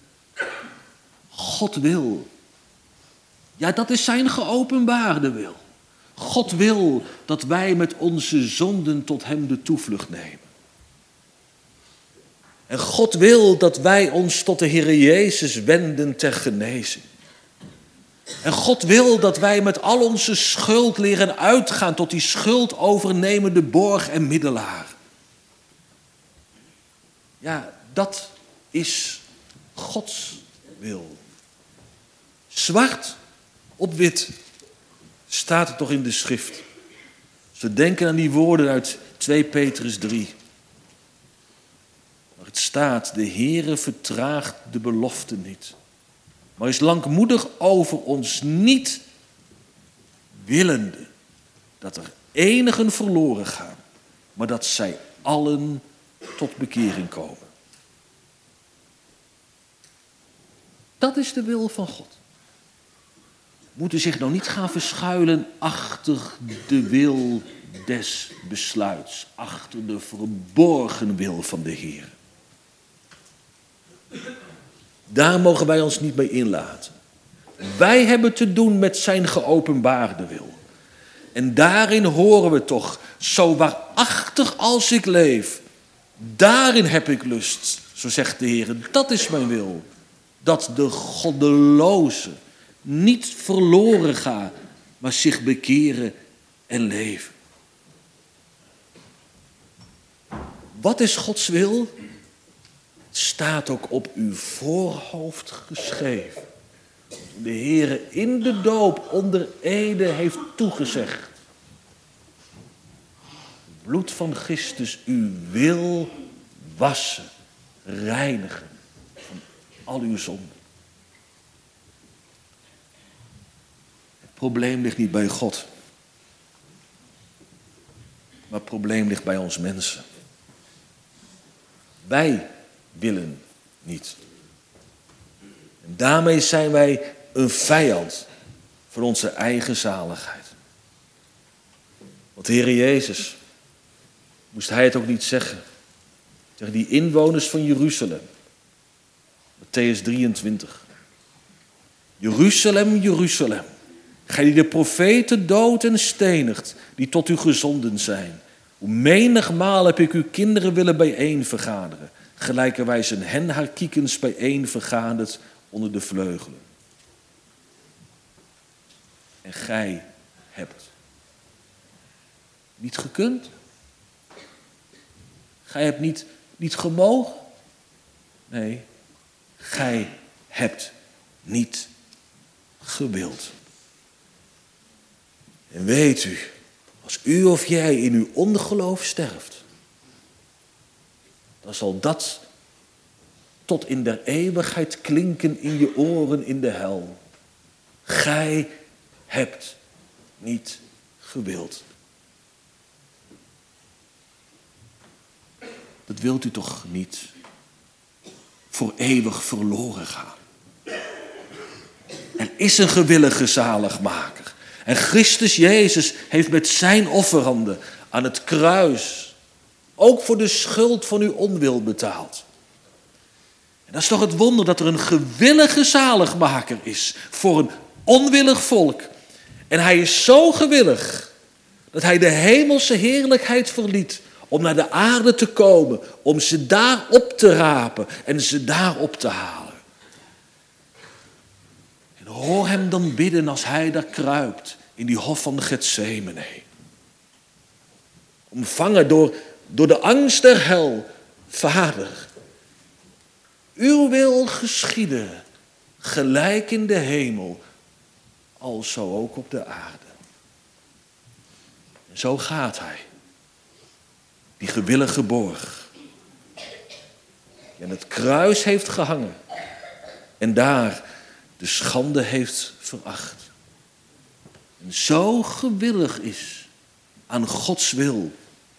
God wil. Ja, dat is zijn geopenbaarde wil. God wil dat wij met onze zonden tot hem de toevlucht nemen. En God wil dat wij ons tot de Heer Jezus wenden ter genezing. En God wil dat wij met al onze schuld leren uitgaan tot die schuldovernemende borg en middelaar. Ja, dat is Gods wil. Zwart op wit staat het toch in de schrift. Als we denken aan die woorden uit twee Petrus drie. Waar het staat: de Heere vertraagt de belofte niet, maar is langmoedig over ons, niet willende dat er enigen verloren gaan, maar dat zij allen tot bekering komen. Dat is de wil van God. Moeten zich nou niet gaan verschuilen achter de wil des besluits, achter de verborgen wil van de Heer. Daar mogen wij ons niet mee inlaten. Wij hebben te doen met zijn geopenbaarde wil. En daarin horen we toch: zo waarachtig als ik leef, daarin heb ik lust, zo zegt de Heer. Dat is mijn wil. Dat de goddeloze niet verloren gaan, maar zich bekeren en leven. Wat is Gods wil? Het staat ook op uw voorhoofd geschreven. De Heere in de doop onder ede heeft toegezegd: het bloed van Christus u wil wassen, reinigen van al uw zonden. Het probleem ligt niet bij God, maar het probleem ligt bij ons mensen. Wij willen niet. En daarmee zijn wij een vijand voor onze eigen zaligheid. Want de Heer Jezus, moest hij het ook niet zeggen tegen die inwoners van Jeruzalem. Matthäus drieëntwintig. Jeruzalem, Jeruzalem, gij die de profeten doodt en stenigt, die tot u gezonden zijn. Hoe menigmaal heb ik uw kinderen willen bijeen vergaderen, gelijkerwijs een hen haar kiekens bijeen vergaderd onder de vleugelen. En gij hebt niet gekund. Gij hebt niet, niet gemogen. Nee, gij hebt niet gewild. En weet u, als u of jij in uw ongeloof sterft, dan zal dat tot in der eeuwigheid klinken in je oren in de hel. Gij hebt niet gewild. Dat wilt u toch niet voor eeuwig verloren gaan? Er is een gewillige zaligmaker. En Christus Jezus heeft met zijn offeranden aan het kruis ook voor de schuld van uw onwil betaald. En dat is toch het wonder dat er een gewillige zaligmaker is voor een onwillig volk. En hij is zo gewillig dat hij de hemelse heerlijkheid verliet om naar de aarde te komen, om ze daar op te rapen en ze daar op te halen. En hoor hem dan bidden als hij daar kruipt in die hof van Getsemane. Omvangen door, door de angst der hel. Vader, uw wil geschieden, gelijk in de hemel, alzo ook op de aarde. En zo gaat hij, die gewillige borg, die aan het kruis heeft gehangen en daar de schande heeft veracht. En zo gewillig is aan Gods wil,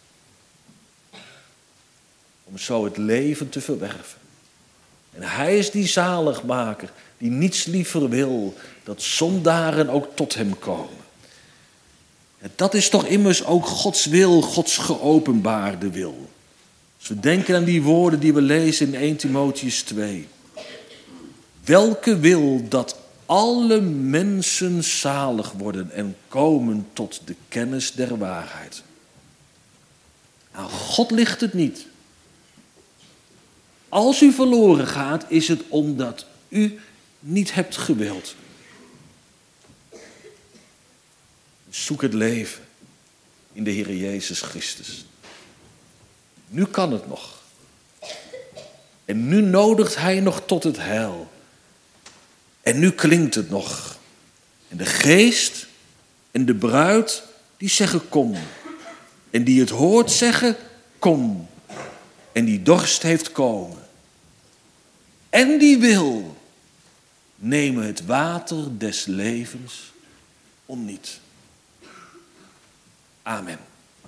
om zo het leven te verwerven. En hij is die zaligmaker die niets liever wil dat zondaren ook tot hem komen. En dat is toch immers ook Gods wil, Gods geopenbaarde wil. Als we denken aan die woorden die we lezen in eerste Timotheüs twee. Welke wil dat alle mensen zalig worden en komen tot de kennis der waarheid. Aan God ligt het niet. Als u verloren gaat, is het omdat u niet hebt gewild. Zoek het leven in de Heer Jezus Christus. Nu kan het nog. En nu nodigt hij nog tot het heil. En nu klinkt het nog. En de geest en de bruid die zeggen kom. En die het hoort zeggen kom. En die dorst heeft komen. En die wil nemen het water des levens onniet. Amen.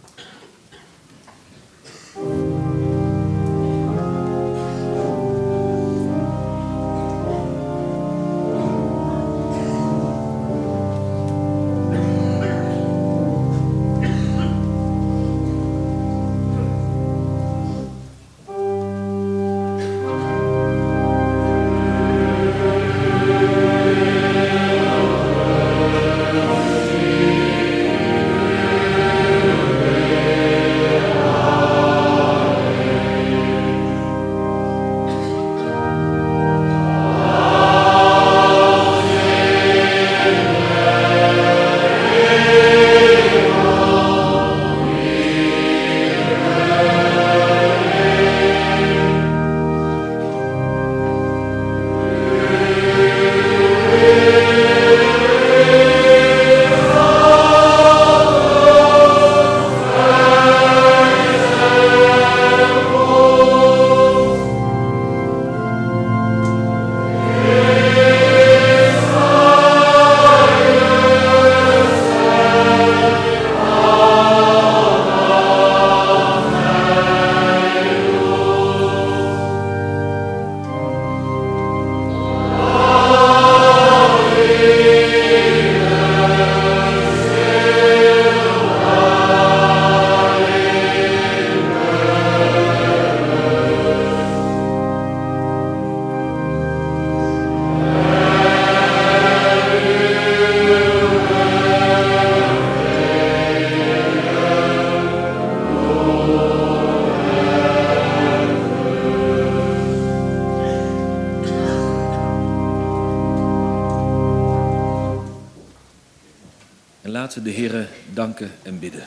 Laten we de Heere danken en bidden.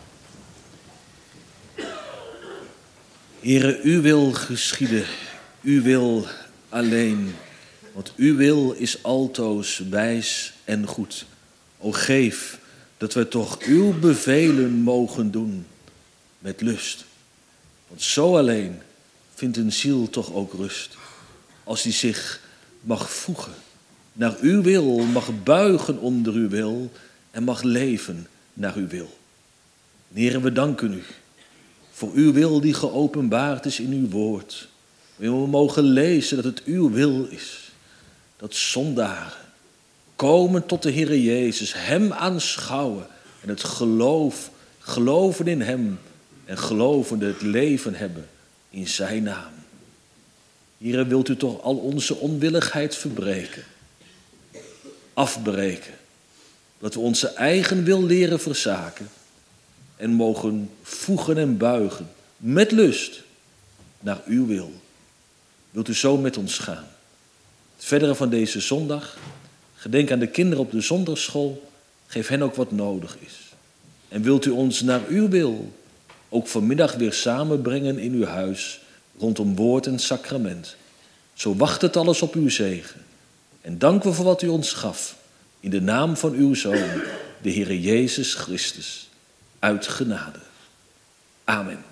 Heere, uw wil geschieden, uw wil alleen. Want uw wil is altoos wijs en goed. O geef dat wij toch uw bevelen mogen doen met lust. Want zo alleen vindt een ziel toch ook rust, als die zich mag voegen naar uw wil, mag buigen onder uw wil en mag leven naar uw wil. Heere, we danken u voor uw wil die geopenbaard is in uw woord. We mogen lezen dat het uw wil is, dat zondaren komen tot de Heere Jezus, hem aanschouwen en het geloof, geloven in hem en gelovende het leven hebben in zijn naam. Heere, wilt u toch al onze onwilligheid verbreken, afbreken, dat we onze eigen wil leren verzaken en mogen voegen en buigen met lust naar uw wil. Wilt u zo met ons gaan? Het verdere van deze zondag, gedenk aan de kinderen op de zondagschool, geef hen ook wat nodig is. En wilt u ons naar uw wil ook vanmiddag weer samenbrengen in uw huis, rondom woord en sacrament. Zo wacht het alles op uw zegen. En danken we voor wat u ons gaf, in de naam van uw Zoon, de Heere Jezus Christus, uit genade. Amen.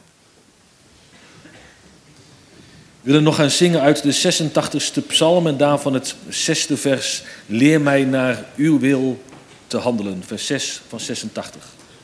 We willen nog gaan zingen uit de zesentachtigste psalm en daarvan het zesde vers. Leer mij naar uw wil te handelen. Vers zes van zesentachtig.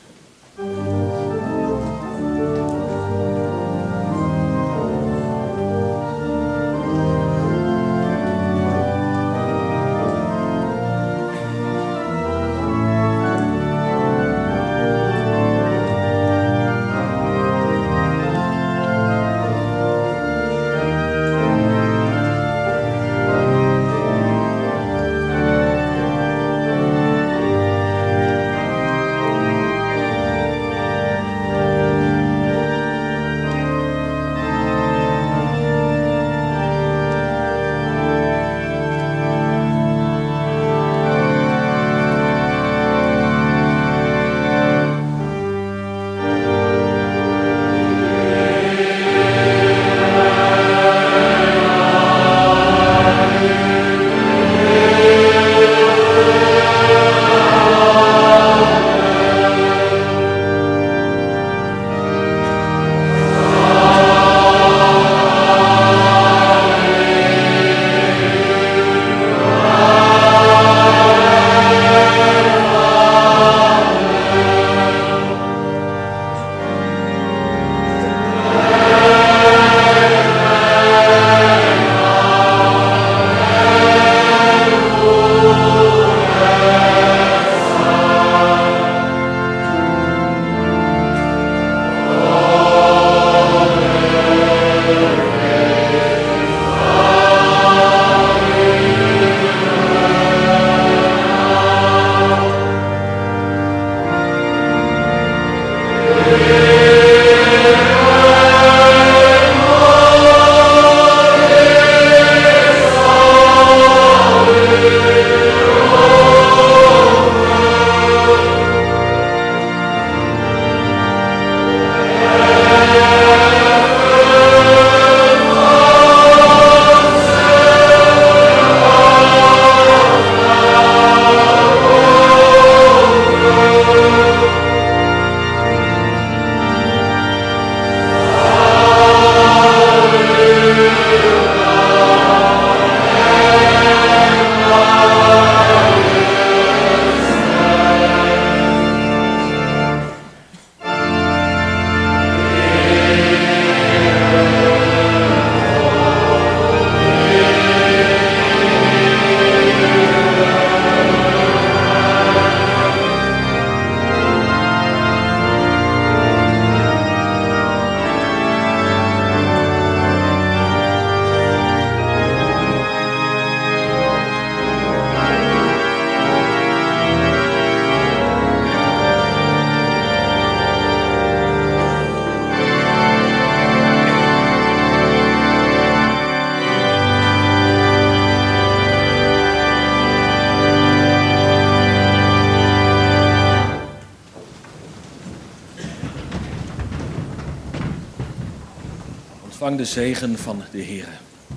Ontvang de zegen van de Heere.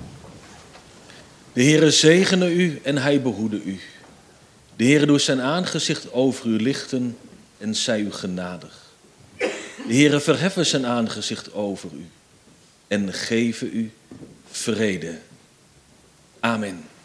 De Heere zegene u en hij behoede u. De Heere doet zijn aangezicht over u lichten en zij u genadig. De Heere verheffen zijn aangezicht over u en geven u vrede. Amen.